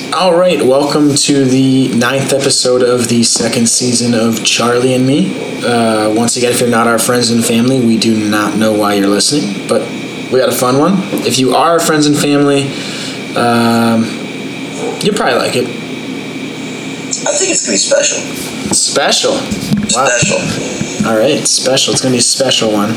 All right, welcome to the 9th episode of the second season of Charlie and Me. Once again, if you're not our friends and family, we do not know why you're listening, but we got a fun one. If you are our friends and family, you'll probably like it. I think it's going to be special. Special? Wow. Special. All right, special. It's going to be a special one.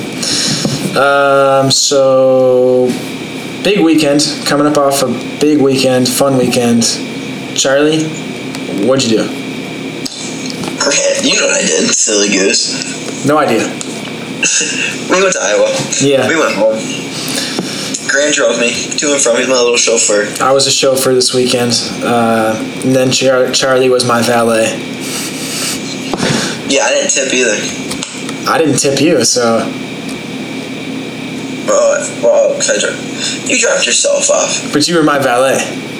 So, big weekend. Coming up off a big weekend, fun weekend. Charlie, what'd you do? Grant, you know what I did, silly goose. No idea. We went to Iowa. Yeah. We went home. Grant drove me to and from. He's my little chauffeur. I was a chauffeur this weekend. And then Charlie was my valet. Yeah, I didn't tip either. I didn't tip you, so... Well, you dropped yourself off. But you were my valet.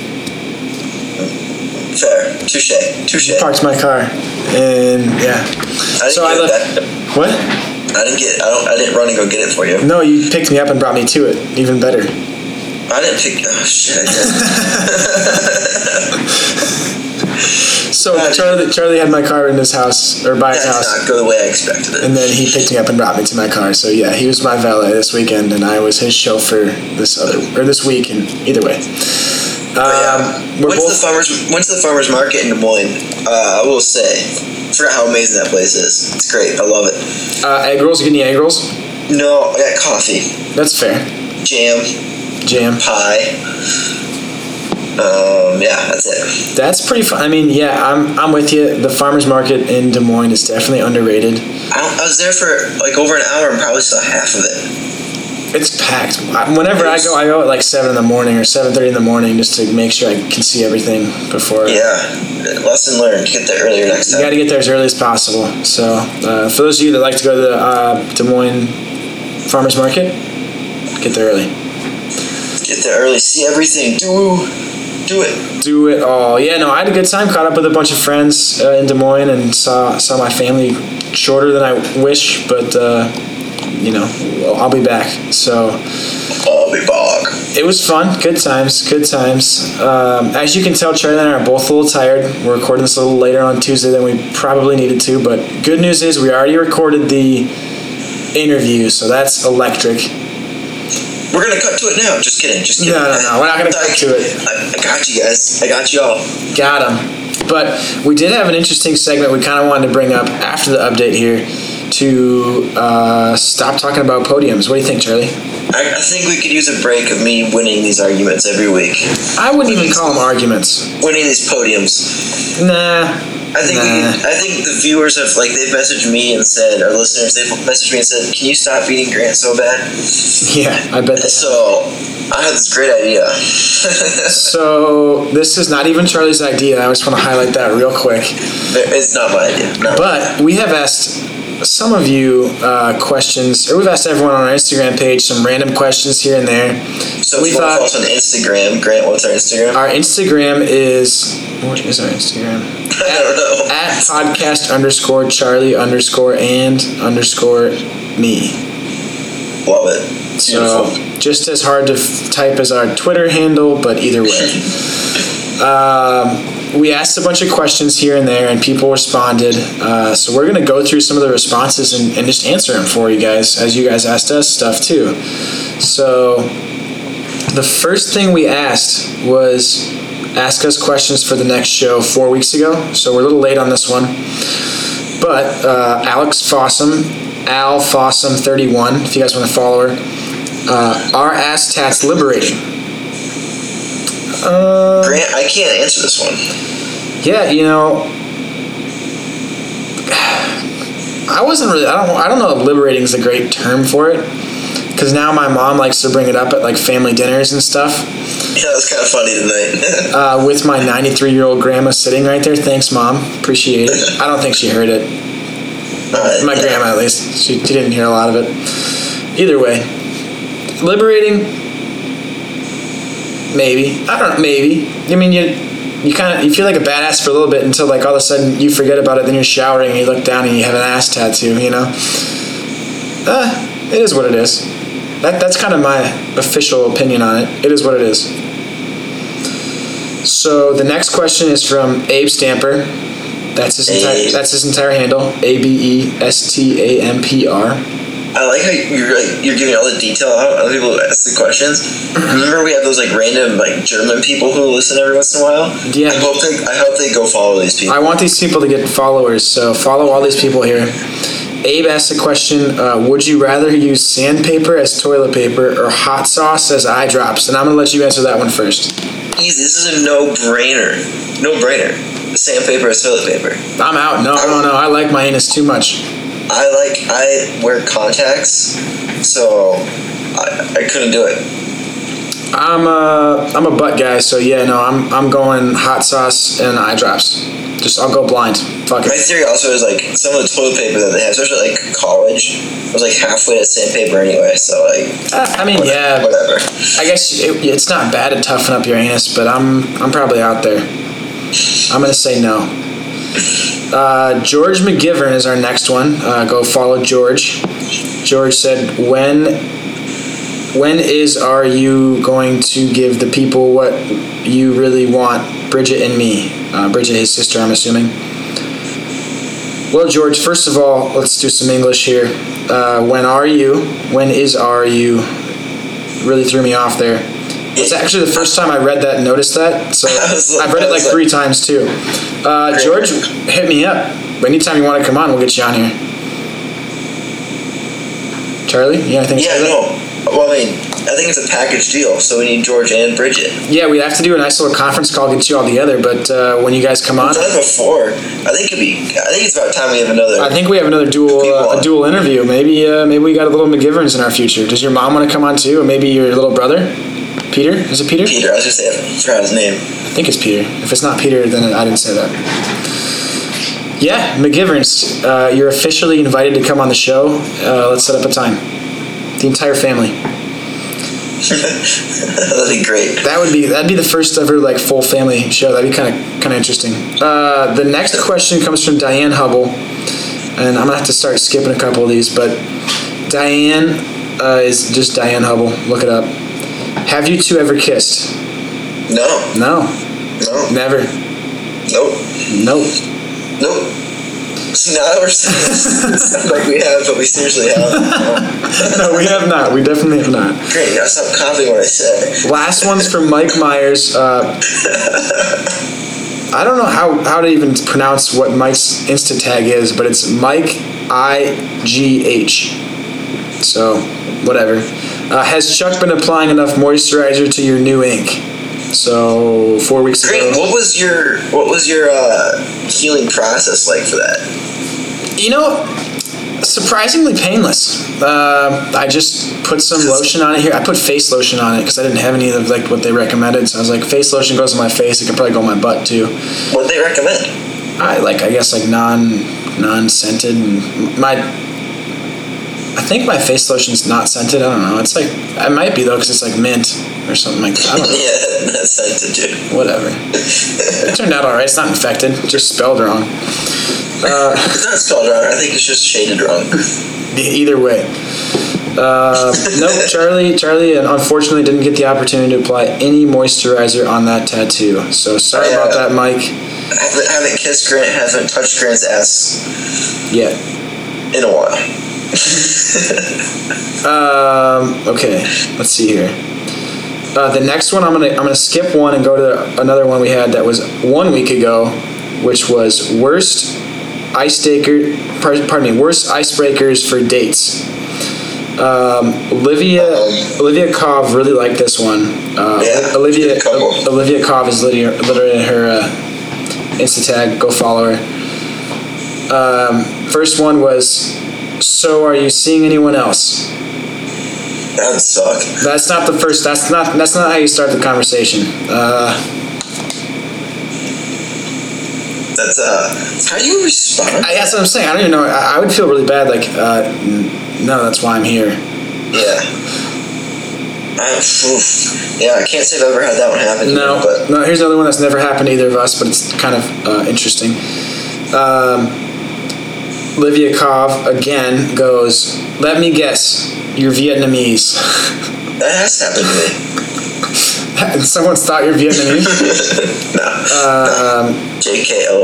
Fair. Touche. You parked my car. And, yeah. I left. What? I didn't run and go get it for you. No, you picked me up and brought me to it. Even better. I didn't pick... Oh, shit, I did. So Charlie had my car in his house, or by his house. That did not go the way I expected it. And then he picked me up and brought me to my car. So yeah, he was my valet this weekend, and I was his chauffeur this week. And either way, when's the farmers market in Des Moines? I will say, I forgot how amazing that place is. It's great. I love it. Egg rolls. You get any egg rolls? No, I got coffee. That's fair. Jam. Pie. Yeah, that's it. That's pretty fun. I mean, yeah, I'm with you. The farmers market in Des Moines is definitely underrated. I was there for like over an hour and probably saw half of it. It's packed. Whenever I go at like 7 in the morning or 7:30 in the morning just to make sure I can see everything before. Yeah, lesson learned. Get there earlier next time. You got to get there as early as possible. So, for those of you that like to go to the Des Moines farmers market, get there early. Get there early. See everything. Do it all. Yeah, no, I had a good time. Caught up with a bunch of friends in Des Moines and saw my family shorter than I wish, but I'll be back. So I'll be back. It was fun. Good times. As you can tell, Charlie and I are both a little tired. We're recording this a little later on Tuesday than we probably needed to, but good news is we already recorded the interview, so that's electric. We're going to cut to it now. Just kidding. No. We're not going to cut to it. I got you guys. I got y'all. Got them. But we did have an interesting segment we kind of wanted to bring up after the update here to stop talking about podiums. What do you think, Charlie? I think we could use a break of me winning these arguments every week. I wouldn't even call them arguments. Winning these podiums. Nah. I think the viewers have, they've messaged me and said, our listeners, they've messaged me and said, can you stop beating Grant so bad? Yeah, I bet they have. So, I had this great idea. So, this is not even Charlie's idea. I just want to highlight that real quick. It's not my idea. No. But we have asked some of you questions, or we've asked everyone on our Instagram page some random questions here and there. So if you want to follow us on Instagram, Grant, what's our Instagram? Our Instagram is... What is our Instagram? I don't know. At podcast_Charlie_and_me. Love it. So, just as hard to type as our Twitter handle, but either way. We asked a bunch of questions here and there, and people responded. So we're going to go through some of the responses and just answer them for you guys, as you guys asked us stuff too. So the first thing we asked was ask us questions for the next show 4 weeks ago. So we're a little late on this one. But Alex Fossum, Al Fossum 31, if you guys want to follow her, are ass tats liberating? Grant, I can't answer this one. Yeah, I don't know if liberating is a great term for it, because now my mom likes to bring it up at family dinners and stuff. Yeah, that was kind of funny tonight. With my 93-year-old grandma sitting right there. Thanks, Mom. Appreciate it. I don't think she heard it. My grandma, at least. She didn't hear a lot of it. Either way, liberating. Maybe. I don't know. Maybe. I mean, you feel like a badass for a little bit until all of a sudden you forget about it. Then you're showering and you look down and you have an ass tattoo. It is what it is. That's kind of my official opinion on it. It is what it is. So the next question is from Abe Stamper. That's his entire handle. ABESTAMPR. I like how you're giving all the detail out. Other people ask the questions. Remember, we have those like random like German people who listen every once in a while. Yeah. I hope they go follow these people. I want these people to get followers, so follow all these people here. Abe asked a question: would you rather use sandpaper as toilet paper or hot sauce as eye drops? And I'm gonna let you answer that one first. Easy. This is a no-brainer. No-brainer. Sandpaper as toilet paper. I'm out. No. I like my anus too much. I wear contacts, so I couldn't do it. I'm a butt guy, so yeah, no, I'm going hot sauce and eye drops. I'll go blind. Fuck My it. theory also is like some of the toilet paper that they have, especially like college, was like halfway to sandpaper anyway. So like, yeah, whatever. I guess it's not bad to toughen up your anus, but I'm probably out there. I'm gonna say no. George McGivern is our next one. Go follow George. George said, when are you going to give the people what you really want? Bridget and me. Bridget, his sister, I'm assuming. Well, George, first of all, let's do some English here. When are you? When is are you? Really threw me off there. It's actually the first time I read that and noticed that, so I've read it like 3 times too. George, hit me up. Anytime you want to come on, we'll get you on here. Charlie, you got anything to say? Yeah, no. Well, I mean, I think it's a package deal, so we need George and Bridget. Yeah, we'd have to do a nice little conference call, get you all together, but when you guys come on... We've done it before. I think it's about time we have another... I think we have another dual interview. Maybe we got a little McGiverns in our future. Does your mom want to come on too, or maybe your little brother? Peter? Is it Peter? Peter. I was going to say, I forgot his name. I think it's Peter. If it's not Peter, then I didn't say that. Yeah, McGiverns, you're officially invited to come on the show. Let's set up a time. The entire family. That'd be great. That'd be the first ever like full family show. That'd be kind of interesting. The next question comes from Diane Hubble, and I'm gonna have to start skipping a couple of these, but Diane is just Diane Hubble. Look it up. Have you two ever kissed? No. Never. Nope. See, now we're saying it sounds like we have, but we seriously haven't. No, we have not. We definitely have not. Great, now stop copying what I say. Last one's from Mike Myers. I don't know how to even pronounce what Mike's Insta tag is, but it's Mike IGH. So, whatever. Has Chuck been applying enough moisturizer to your new ink? So 4 weeks ago. Great. What was your healing process like for that? Surprisingly painless. I just put some lotion on it here. I put face lotion on it because I didn't have any of like what they recommended. So I was like, face lotion goes on my face. It could probably go on my butt too. What they recommend? I guess non-scented. I think my face lotion's not scented. I don't know. It's like, it might be though, because it's like mint or something like that. I don't know. Yeah, that's scented too. Whatever. It turned out alright. It's not infected. Just spelled wrong. It's not spelled wrong. I think it's just shaded wrong. Either way. Nope, Charlie unfortunately didn't get the opportunity to apply any moisturizer on that tattoo. So sorry about that, Mike. I haven't kissed Grant, haven't touched Grant's ass yet. In a while. Okay, let's see here. The next one, I'm gonna skip one and go to another one we had that was 1 week ago, which was worst icebreakers for dates. Olivia Kov really liked this one. Olivia Kov is literally her Insta tag. Go follow her. First one was, so are you seeing anyone else? That would suck. That's not the first. That's not how you start the conversation. That's how do you respond? That's what I'm saying. I don't even know. I would feel really bad. Like, no, that's why I'm here. Yeah. I can't say I've ever had that one happen. No. Here's another one that's never happened to either of us, but it's kind of interesting. Olivia Kov again goes, let me guess, you're Vietnamese. That has happened to me. Someone's thought you're Vietnamese? No. JKO.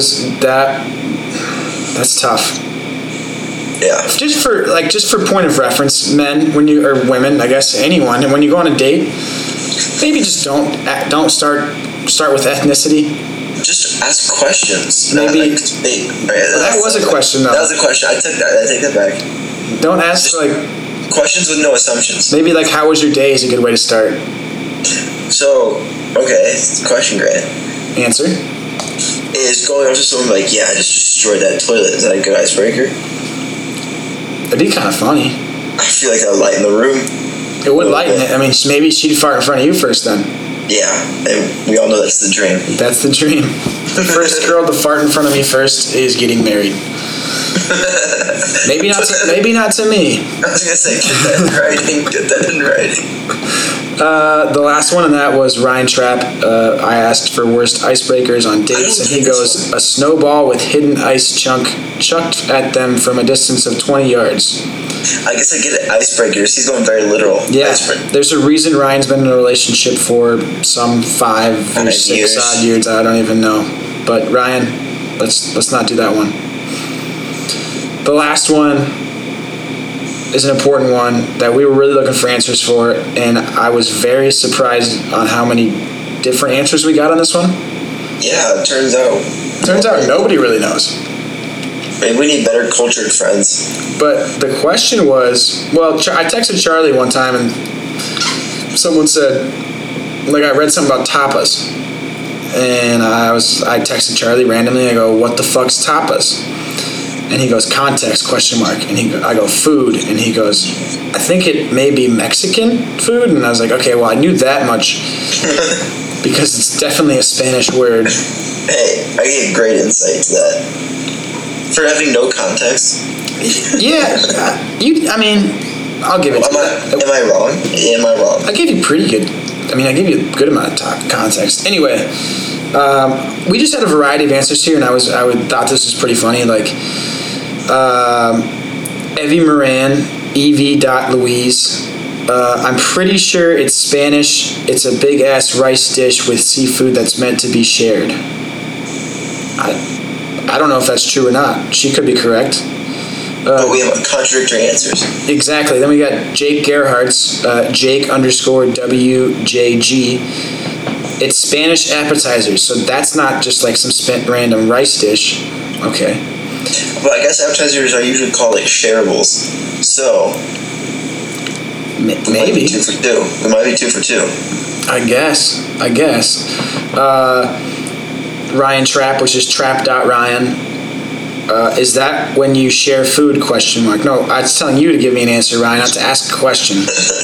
That's tough. Yeah. Just for point of reference, men, when you, or women, I guess, anyone, and when you go on a date, maybe just don't start with ethnicity. Just ask questions. Maybe that was a question, though. That was a question. I take that back. Don't ask questions with no assumptions. Maybe how was your day is a good way to start. So, okay, question, Grant. Answer. Is going up to someone like, yeah, I just destroyed that toilet. Is that a good icebreaker? It'd be kind of funny. I feel like that would lighten the room. It would lighten it. I mean, maybe she'd fart in front of you first then. Yeah, and we all know that's the dream. That's the dream. The first girl to fart in front of me first is getting married. Maybe not to me. I was gonna say, get that in writing. The last one in that was Ryan Trapp. I asked for worst icebreakers on dates, and he goes, a snowball with hidden ice chunk chucked at them from a distance of 20 yards. I guess I get it. Icebreakers. He's going very literal. Yeah, there's a reason Ryan's been in a relationship for some 5 or 6 odd years. I don't even know. But Ryan, let's not do that one. The last one is an important one that we were really looking for answers for, and I was very surprised on how many different answers we got on this one. Yeah, it turns out nobody really knows. Maybe we need better cultured friends. But the question was, well, I texted Charlie one time, and someone said, I read something about tapas, and I texted Charlie randomly. I go, what the fuck's tapas? And he goes, context, question mark. And I go, food. And he goes, I think it may be Mexican food. And I was like, okay, well, I knew that much because it's definitely a Spanish word. Hey, I get great insight to that. For having no context. Yeah. I'll give it to you. Am I wrong? Am I wrong? I gave you pretty good. I gave you a good amount of context. Anyway, we just had a variety of answers here, and I thought this was pretty funny. Evie Moran, Evie.Louise. I'm pretty sure it's Spanish. It's a big ass rice dish with seafood that's meant to be shared. I don't know if that's true or not. She could be correct. But we have contradictory answers. Exactly. Then we got Jake Gerhardt's, Jake_WJG. It's Spanish appetizers, so that's not just some random rice dish. Okay. Well, I guess appetizers are usually called shareables. So maybe. It might be 2 for 2. It might be 2 for 2. I guess. Ryan Trapp, which is trap.ryan. Is that when you share food? Question mark. No, I was telling you to give me an answer, Ryan, not to ask a question.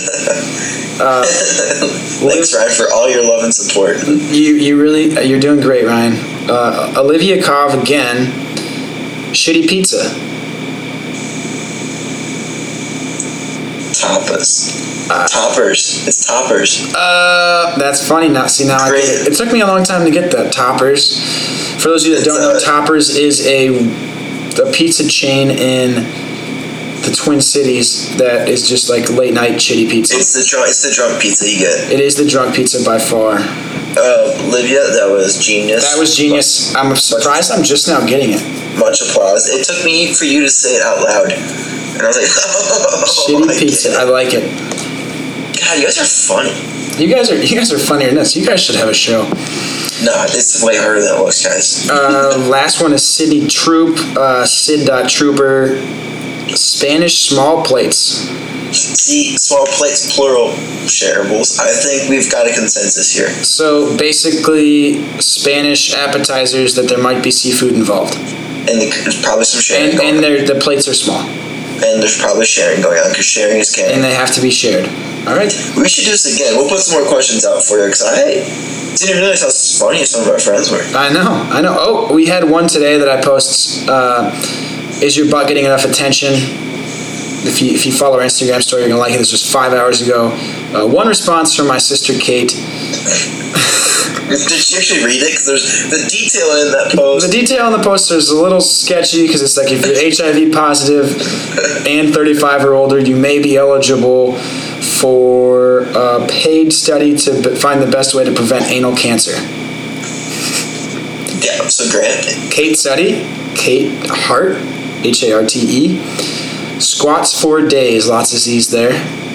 Thanks, Ryan, for all your love and support. You're doing great, Ryan. Olivia Kov again. Shitty pizza. Tapas. Toppers. It's toppers. That's funny. Now I get it. It took me a long time to get that. Toppers. For those of you that don't know, Toppers is a pizza chain in the Twin Cities that is just late night shitty pizza. It's the drunk pizza you get. It is the drunk pizza by far. Olivia, that was genius. That was genius. I'm surprised I'm just now getting it. Much applause. It took me for you to say it out loud. And I was like, shitty pizza. I like it. God, you guys are funny. You guys are funnier than this. You guys should have a show. No, this is way harder than it looks, guys. Last one is Sydney Troop, Sid.Trooper, Spanish small plates. See, small plates, plural, shareables. I think we've got a consensus here. So basically, Spanish appetizers that there might be seafood involved. And there's probably some sharing going on. And the plates are small. And there's probably sharing going on, because sharing is caring. And they have to be shared. All right. We should do this again. We'll put some more questions out for you, because I didn't even realize how funny some of our friends were. I know. Oh, we had one today that I post. Is your butt getting enough attention? If you follow our Instagram story, you're going to like it. This was 5 hours ago. One response from my sister, Kate. Did she actually read it? Because there's the detail in that post. The detail in the post is a little sketchy, because it's if you're HIV positive and 35 or older, you may be eligible for a paid study to find the best way to prevent anal cancer. Yeah, so Grant. Kate Suddy, Kate Hart, Harte. Squats 4 days, lots of Z's there.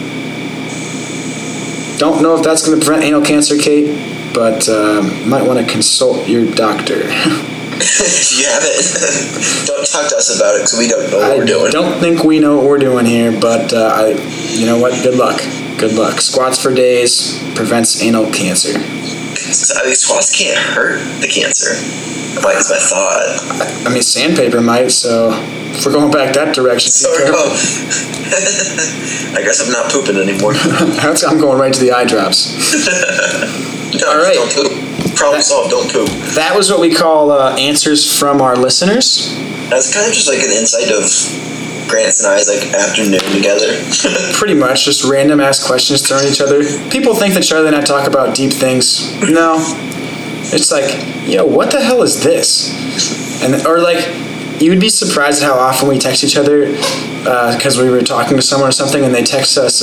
Don't know if that's going to prevent anal cancer, Kate, but might want to consult your doctor. If you have it, don't talk to us about it because we don't know what we're doing. I don't think we know what we're doing here, but you know what? Good luck. Good luck. Squats for days prevents anal cancer. I mean, squats can't hurt the cancer. Like, that's my thought. I mean, sandpaper might, so if we're going back that direction. So I guess I'm not pooping anymore. I'm going right to the eye drops. No, all right. Don't poop. Problem solved, don't poop. That was what we call answers from our listeners. That's kind of just like an insight of Grant's and I's like afternoon together. Pretty much, just random ass questions thrown at each other. People think that Charlie and I talk about deep things. No. It's like, yo, what the hell is this? Or like, you would be surprised at how often we text each other because we were talking to someone or something and they text us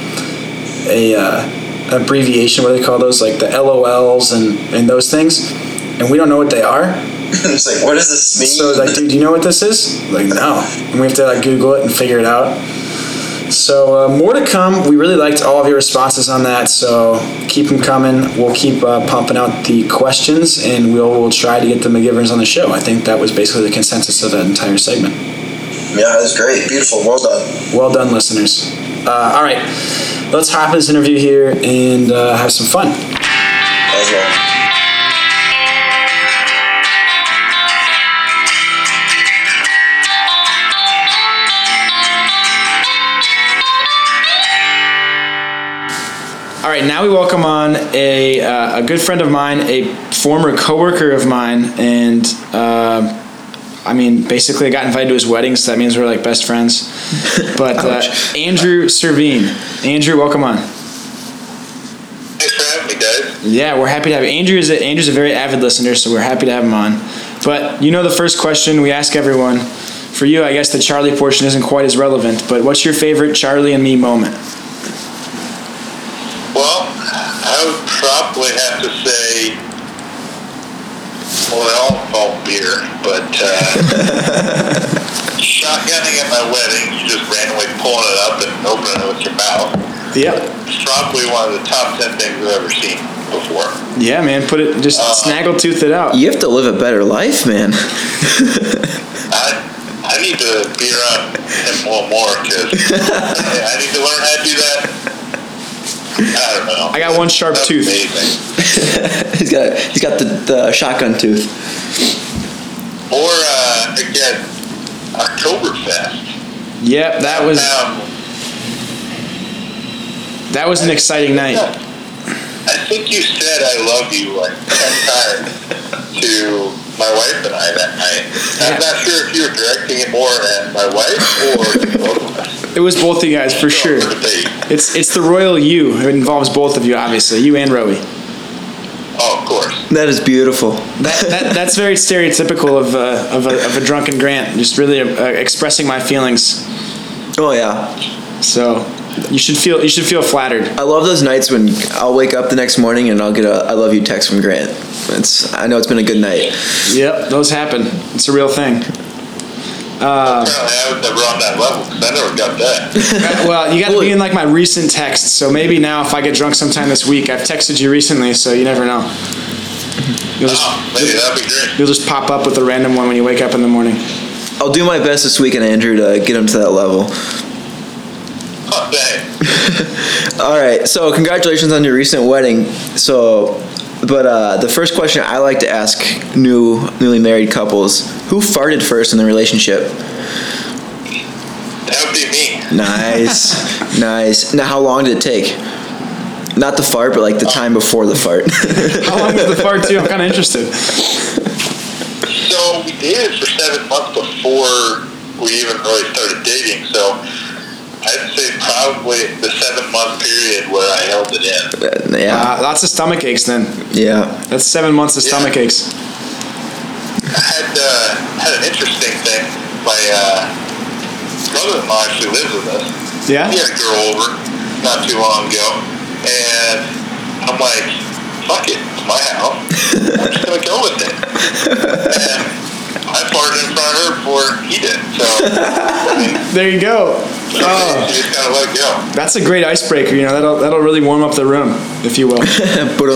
abbreviation, what do they call those? Like the LOLs and those things. And we don't know what they are. It's like, what does this mean? So like, dude, do you know what this is? Like, no. And we have to like Google it and figure it out. So more to come. We really liked all of your responses on that. So keep them coming. We'll keep pumping out the questions and we'll try to get the McGivers on the show. I think that was basically the consensus of that entire segment. Yeah, that was great. Beautiful. Well done. Well done, listeners. All right. Let's hop in this interview here and have some fun. As well. All right, now we welcome on a good friend of mine, a former coworker of mine, and I mean, basically I got invited to his wedding, so that means we're like best friends. But Andrew Servine. Andrew, welcome on. Thanks for having me, guys. Yeah, we're happy to have you. Andrew's a very avid listener, so we're happy to have him on. But you know the first question we ask everyone. For you, I guess the Charlie portion isn't quite as relevant, but what's your favorite Charlie and me moment? Well, I would probably have to say, well, they all involve beer, but shotgunning at my wedding, you just randomly pulling it up and opening it with your mouth. Yep. It's probably one of the top 10 things I've ever seen before. Yeah, man, just snaggletooth it out. You have to live a better life, man. I need to be around him a little more because I need to learn how to do that. I don't know. I got one sharp tooth. Amazing. he's got the shotgun tooth. Or again, Oktoberfest. Yep, that was an exciting night. I think you said "I love you" like 10 times to my wife and I that night. I'm not sure if you were directing it more at my wife or both of us. It was both of you guys for sure. It's the royal you. It involves both of you, obviously, you and Rowie. Oh, of course. That is beautiful. That's very stereotypical of a drunken Grant. Just really expressing my feelings. Oh yeah. So you should feel flattered. I love those nights when I'll wake up the next morning and I'll get a "I love you" text from Grant. I know it's been a good night. Yep, those happen. It's a real thing. Apparently I was never on that level because I never got that. Well, you got to be in like my recent texts. So maybe now, if I get drunk sometime this week, I've texted you recently, so you never know. Maybe that'd be great. You'll just pop up with a random one when you wake up in the morning. I'll do my best this weekend, Andrew, to get him to that level. Oh, dang. All right. So congratulations on your recent wedding. But the first question I like to ask newly married couples: who farted first in the relationship? That would be me. Nice, nice. Now, how long did it take? Not the fart, but like the time before the fart. How long was the fart too? I'm kind of interested. So we dated for 7 months before we even really started dating. So I'd say probably the 7-month period where I held it in. Yeah. Lots of stomach aches then. Yeah. That's 7 months of stomach aches. I had an interesting thing. My brother-in-law actually lives with us. Yeah? He had a girl over, not too long ago, and I'm like, fuck it, it's my house. I'm just gonna go with it. And I farted in front of her before he did. So I mean, There you go. Oh, you just gotta let it go. that's a great icebreaker. You know, that'll really warm up the room, if you will. But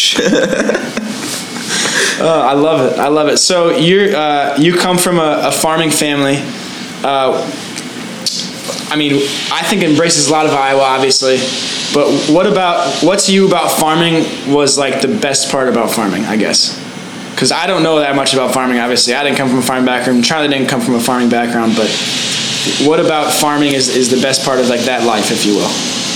I love it. I love it. So you come from a farming family. I mean, I think embraces a lot of Iowa, obviously. But what to you about farming was like the best part about farming, I guess? Because I don't know that much about farming, obviously. I didn't come from a farming background. Charlie didn't come from a farming background. But what about farming is the best part of like that life, if you will?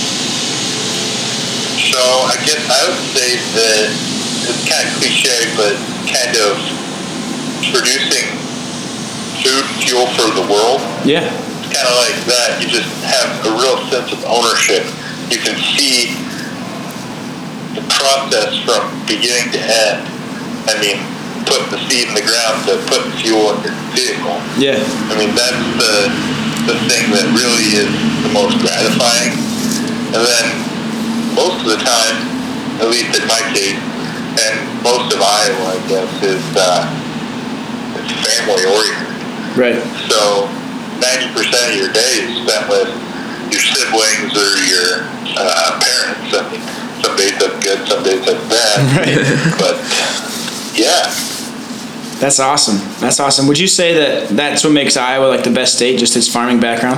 So I guess I would say that it's kind of cliche, but kind of producing food fuel for the world. Yeah. It's kind of like that. You just have a real sense of ownership. You can see the process from beginning to end. I mean, putting the seed in the ground to put fuel in your vehicle. Yeah. I mean, that's the thing that really is the most gratifying. And then most of the time, at least in my case, and most of Iowa, I guess, is family oriented. Right. So 90% of your day is spent with your siblings or your parents. I mean, some days that's good, some days that's bad. Right. But yeah. That's awesome. That's awesome. Would you say that that's what makes Iowa like the best state, just its farming background?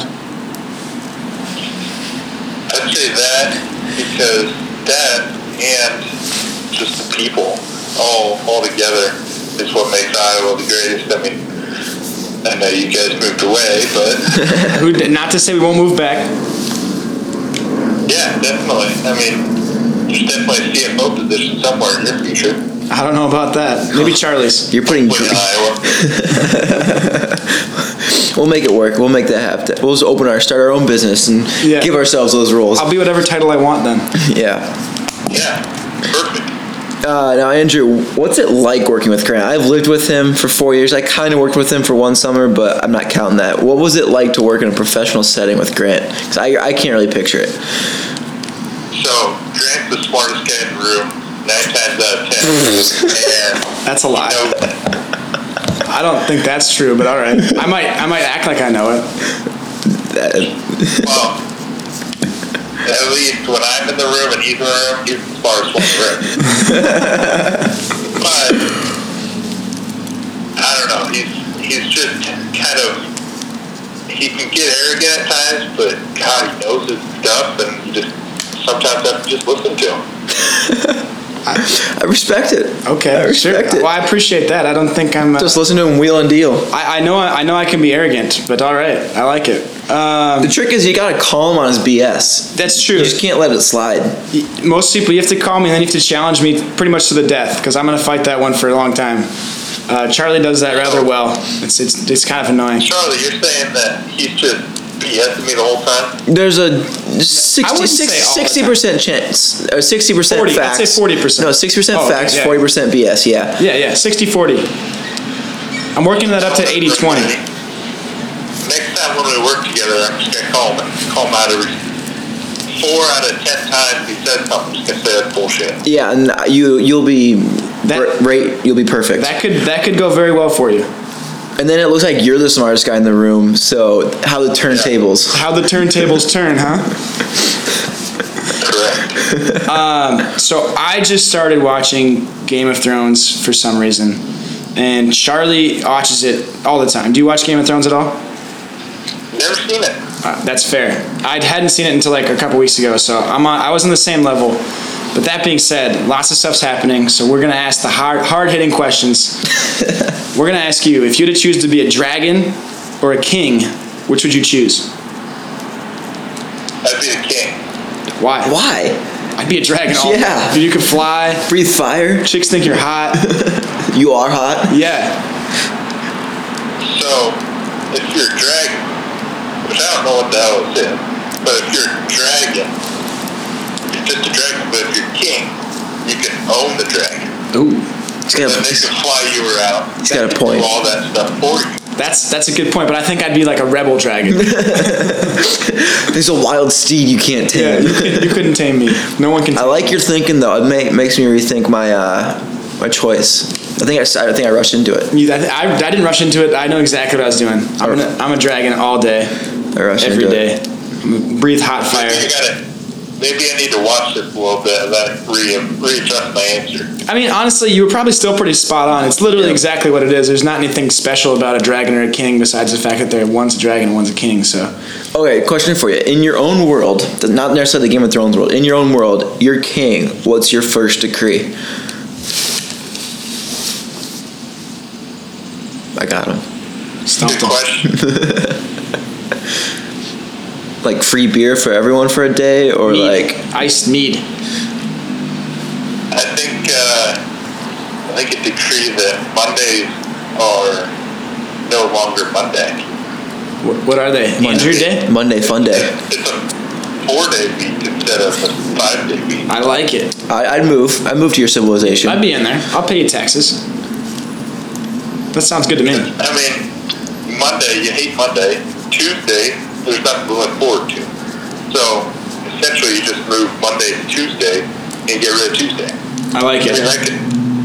I'd say that because that and just the people all together is what makes Iowa the greatest. I mean, I know you guys moved away, but Not to say we won't move back. yeah, definitely. I mean, there's definitely a CFO position somewhere in your future. I don't know about that. Maybe Charlie's. you're putting. In Iowa. We'll make it work. We'll make that happen. We'll just start our own business and Yeah. give ourselves those roles. I'll be whatever title I want then. Yeah. Yeah, perfect. Now, Andrew, what's it like working with Grant? I've lived with him for 4 years. I kind of worked with him for one summer, but I'm not counting that. What was it like to work in a professional setting with Grant? Because I can't really picture it. So, Grant's the smartest guy in the room, 9 times out of 10. And, That's a lie. you know, I don't think that's true, but all right. I might act like I know it. well, at least when I'm in the room and he's in the room, he's the smartest one in the room. But, I don't know, he's just kind of, he can get arrogant at times, but God, he knows his stuff, and you just sometimes have to just listen to him. I respect it. Okay, I respect sure. it. Well, I appreciate that. I don't think I'm. Just listen to him wheel and deal. I know I can be arrogant, but all right, I like it. The trick is you gotta call him on his BS. That's true. You just can't let it slide. Most people, you have to call me and then you have to challenge me pretty much to the death because I'm gonna fight that one for a long time. Charlie does that rather well. It's kind of annoying. Charlie, you're saying that he's just BSing me the whole time? There's a I wouldn't say all the 60% chance, or 60% 40, I'd facts. say 40%. No, 60% Oh, facts, yeah. 40% BS. Yeah. Yeah, 60-40. I'm working that up to 80-20. Next time when we work together, I'm just gonna call him out every 4 out of 10 times he says something. I'm just gonna say that's bullshit. Yeah, and you'll be you'll be perfect. That could go very well for you. And then it looks like you're the smartest guy in the room. So how the turntables? How the turntables turn, huh? Correct. So I just started watching Game of Thrones for some reason, and Charlie watches it all the time. Do you watch Game of Thrones at all? Never seen it. That's fair. I hadn't seen it until like a couple weeks ago, so I was on the same level. But that being said, lots of stuff's happening, so we're gonna ask the hard-hitting questions. We're gonna ask you, if you had to choose to be a dragon or a king, which would you choose? I'd be the king. Why? Why? I'd be a dragon. Yeah. Dude, you could fly. Breathe fire. Chicks think you're hot. You are hot. Yeah. So, if you're a dragon, which I don't know what the hell it is, but if you're a dragon, you're just a dragon, but if you're king, you can own the dragon. Ooh. He's got Then they can fly you around. He's got a They can point. do all that stuff for you. That's a good point, but I think I'd be like a rebel dragon. There's a wild steed you can't Yeah, tame. you couldn't tame me. No one can. I like your thinking though. It makes me rethink my choice. I think I rushed into it. I didn't rush into it. I know exactly what I was doing. I'm a dragon all day, I rushed every into day. it. Breathe hot fire. Maybe I need to watch this a little bit and then readjust my answer. I mean, honestly, you were probably still pretty spot on. It's literally exactly what it is. There's not anything special about a dragon or a king besides the fact that one's a dragon and one's a king. So, Okay, question for you. In your own world, not necessarily the Game of Thrones world, in your own world, you're king. What's your first decree? I got him. stumped Good him. question. Like free beer for everyone for a day, or Mead. like Iced mead. I think a decree that Mondays are no longer Monday. What are they? Andrew Day? Monday Fun Day. It's a 4-day week instead of a 5-day week. I like it. I'd move to your civilization. I'd be in there. I'll pay you taxes. That sounds good to me. I mean, Monday, you hate Monday. Tuesday, there's nothing to look forward to. So, essentially, you just move Monday to Tuesday and get rid of Tuesday. I like I mean, it. that could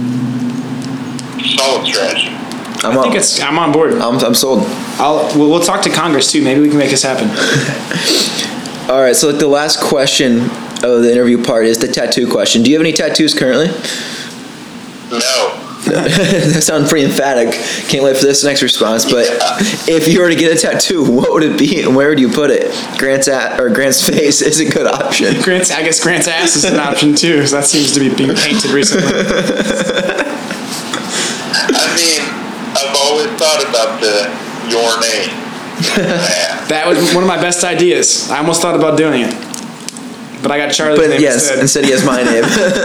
solid strategy. I'm on board. I'm sold. We'll talk to Congress too. Maybe we can make this happen. All right, so like the last question of the interview part is the tattoo question. Do you have any tattoos currently? No. That sounds pretty emphatic. Can't wait for this next response. But if you were to get a tattoo, what would it be and where would you put it? Grant's face is a good option. I guess Grant's ass is an option too. So that seems to be being painted recently. I mean, I've always thought about your name. Yeah. That was one of my best ideas. I almost thought about doing it, but I got Charlie's But name yes, instead he has my name.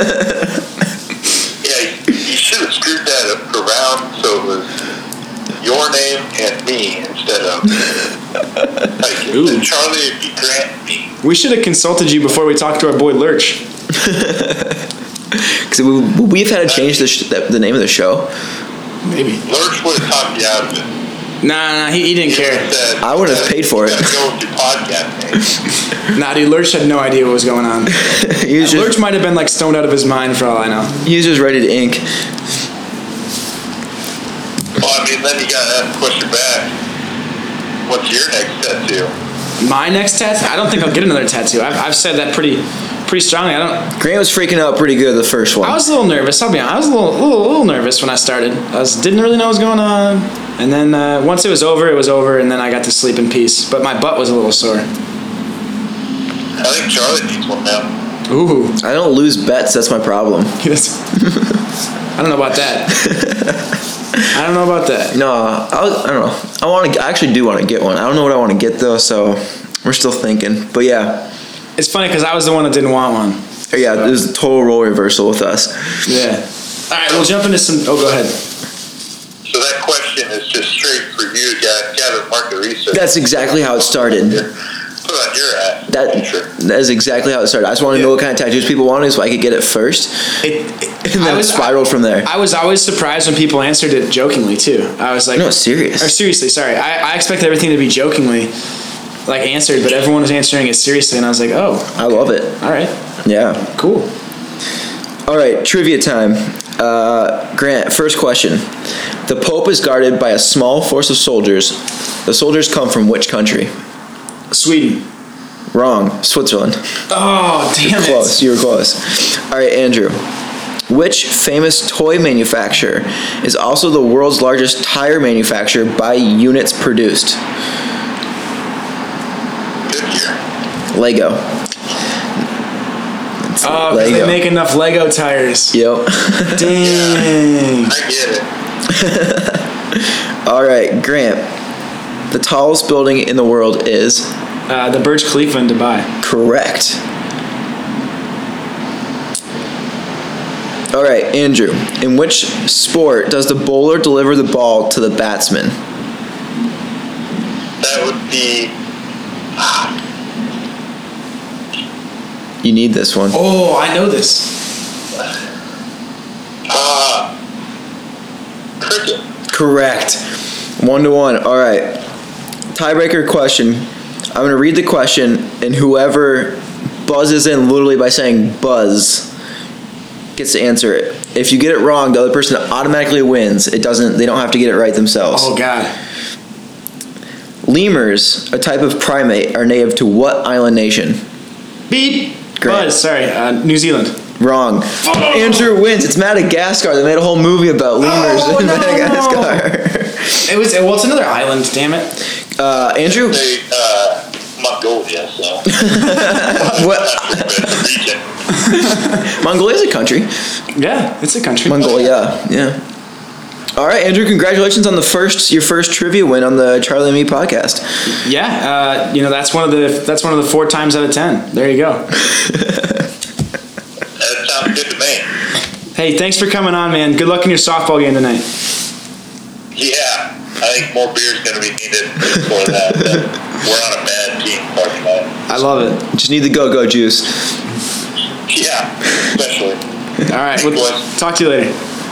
Yeah, you should have screwed that up around so it was your name and me instead of like Ooh. Charlie would be Grant me. We should have consulted you before we talked to our boy Lurch. Because we've had to change the name of the show. Maybe. Lurch would have talked you out of it. Nah, he didn't care. Said, I would have paid for it. You gotta go with your podcast name. Nah, dude, Lurch had no idea what was going on. He was Lurch just might have been like stoned out of his mind for all I know. ready to ink. Well, I mean, then you gotta ask the question back. What's your next tattoo? My next tattoo? I don't think I'll get another tattoo. I've said that pretty strongly. Grant was freaking out pretty good the first one. I was a little nervous. I'll be honest. I was a little nervous when I started. Didn't really know what was going on. And then once it was over, and then I got to sleep in peace. But my butt was a little sore. I think Charlie needs one now. Ooh. I don't lose bets. That's my problem. I don't know about that. I don't know about that. No, I don't know. I actually do want to get one. I don't know what I want to get though, so we're still thinking. But yeah. It's funny because I was the one that didn't want one. Yeah, So. there's a total role reversal with us. Yeah. All right, we'll jump into some. Oh, go ahead. So that question is just straight for you to gather market research. That's exactly how it started. Put on your ass. That is exactly how it started. I just wanted to know what kind of tattoos people wanted so I could get it first. And then it spiraled from there. I was always surprised when people answered it jokingly too. I was like, No, serious. Or seriously, sorry. I expected everything to be jokingly, like answered, but everyone was answering it seriously, and I was like, oh, I love it. all right, Yeah. cool. All right, trivia time. Grant, first question. The Pope is guarded by a small force of soldiers. The soldiers come from which country? Sweden. Wrong. Switzerland. Oh, damn it. Close. You were close. All right, Andrew. Which famous toy manufacturer is also the world's largest tire manufacturer by units produced? Goodyear. Lego. Oh, because they make enough Lego tires. Yep. Dang. I get it. All right, Grant. The tallest building in the world is? The Burj Khalifa in Dubai. Correct. All right, Andrew. In which sport does the bowler deliver the ball to the batsman? That would be. You need this one. Oh, I know this. Cricket. Correct. 1-1. All right. Tiebreaker question. I'm going to read the question, and whoever buzzes in literally by saying buzz gets to answer it. If you get it wrong, the other person automatically wins. They don't have to get it right themselves. Oh, God. Lemurs, a type of primate, are native to what island nation? Beep. Grant. Buzz, sorry. New Zealand. Wrong. Oh. Andrew wins. It's Madagascar. They made a whole movie about lemurs in no. Madagascar. It's another island, damn it. Andrew? Say, Mongolia, so. What? Region. Mongolia's a country. Yeah, it's a country. Mongolia, yeah. All right, Andrew, congratulations on your first trivia win on the Charlie and Me podcast. Yeah, that's one of the 4 times out of 10. There you go. That sounds good to me. Hey, thanks for coming on, man. Good luck in your softball game tonight. Yeah, I think more beer is going to be needed for that. We're on a bad team party night. I love it. Just need the go-go juice. Yeah, especially. All right, we'll talk to you later.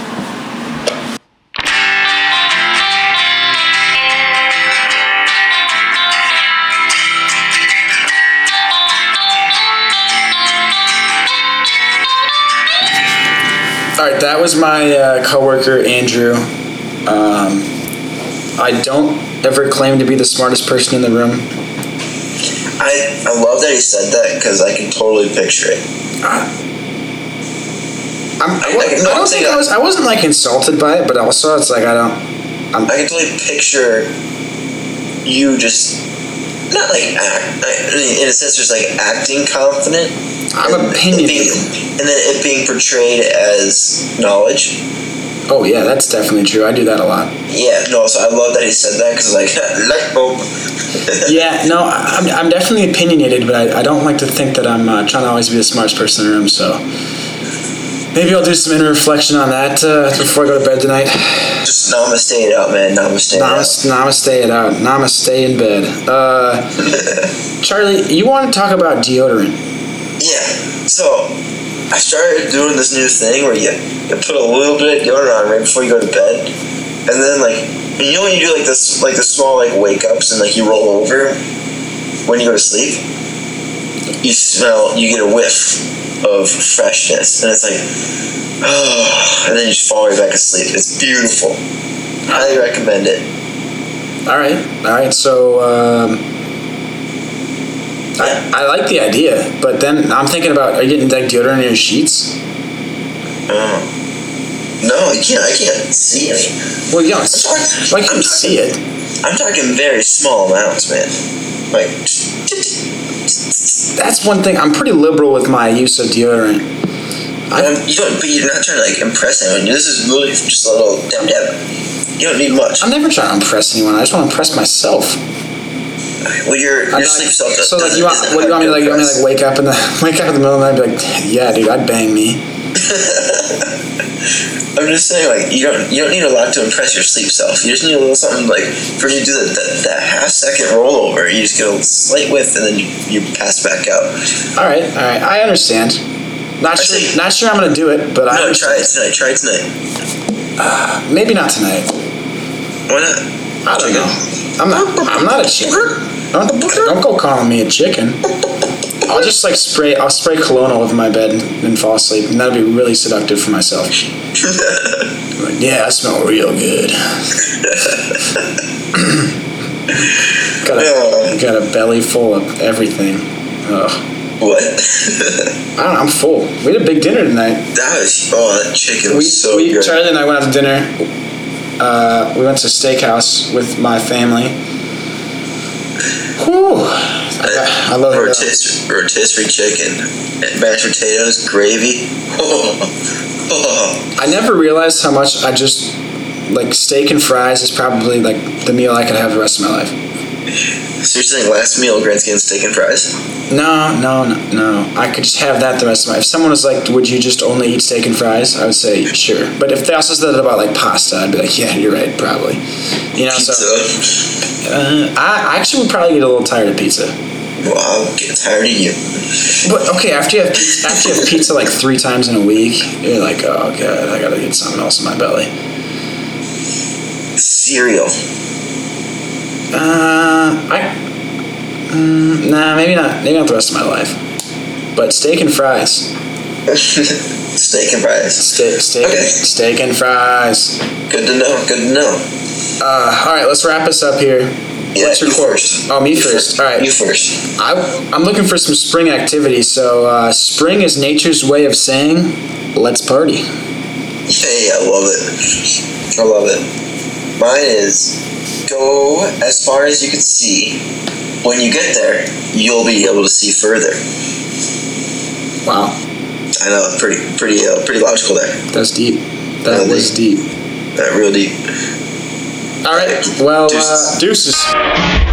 All right, that was my coworker Andrew. I don't ever claim to be the smartest person in the room. I love that he said that because I can totally picture it. I wasn't like insulted by it, but also it's like I can totally picture you just not like in a sense just like acting confident. I'm opinionated. And then it being portrayed as knowledge. Oh yeah, that's definitely true. I do that a lot. Yeah, no. So I love that he said that because like light bulb. Yeah, no, I'm definitely opinionated, but I don't like to think that I'm trying to always be the smartest person in the room. So maybe I'll do some inner reflection on that before I go to bed tonight. Just namaste it out, man. Namaste it out. Namaste it out. Namaste in bed. Charlie, you want to talk about deodorant? Yeah. So I started doing this new thing where you put a little bit of deodorant on right before you go to bed, and then like when you do like the small like wake ups and like you roll over when you go to sleep, you get a whiff of freshness, and it's like oh, and then you just fall right back asleep. It's beautiful. Highly recommend it. All right. So I like the idea, but then I'm thinking about, are you getting like deodorant in your sheets? No, I can't see any. Well, yeah, like you see it. I'm talking very small amounts, man. Like that's one thing. I'm pretty liberal with my use of deodorant. but you're not trying to like impress anyone. This is really just a little dab. You don't need much. I'm never trying to impress anyone. I just want to impress myself. Well, your sleep self. So like, you want me to like wake up in the middle of the night and be like, yeah, dude, I'd bang me. I'm just saying, like, you don't need a lot to impress your sleep self. You just need a little something like for you to do that half-second rollover. You just get a slight whiff and then you pass back out. All right. I understand. Not sure I'm gonna do it, but no, try it tonight. Maybe not tonight. Why not? I don't know. I'm not a chicken. Don't go calling me a chicken. I'll just like spray cologne all over my bed and fall asleep, and that'll be really seductive for myself. Like, yeah, I smell real good. got a belly full of everything. Ugh. What? I don't know, I'm full. We had a big dinner tonight. That chicken was so good. Charlie and I went out to dinner. We went to a steakhouse with my family. Whew. I love rotisserie chicken, mashed potatoes, gravy. I never realized how much I just like steak and fries is probably like the meal I could have the rest of my life. So you're saying last meal, Grant's getting steak and fries? No. I could just have that the rest of my life. If someone was like, would you just only eat steak and fries? I would say, sure. But if they also said about like pasta, I'd be like, yeah, you're right, probably. You know, pizza. So I actually would probably get a little tired of pizza. Well, I'll get tired of you. But okay, after you have pizza like 3 times in a week, you're like, oh god, I gotta get something else in my belly. Cereal. Nah, maybe not. Maybe not the rest of my life. But steak and fries. Steak and fries. Steak and fries. Good to know. Good to know. All right, let's wrap us up here. Yeah, What's your you quote? first. Oh, me first. All right. You first. I'm looking for some spring activity. So spring is nature's way of saying, "Let's party." Hey, I love it. I love it. Mine is go as far as you can see. When you get there, you'll be able to see further. Wow, I know, pretty logical there. that's deep. That was deep. Real deep. All right. Well, Deuces. deuces.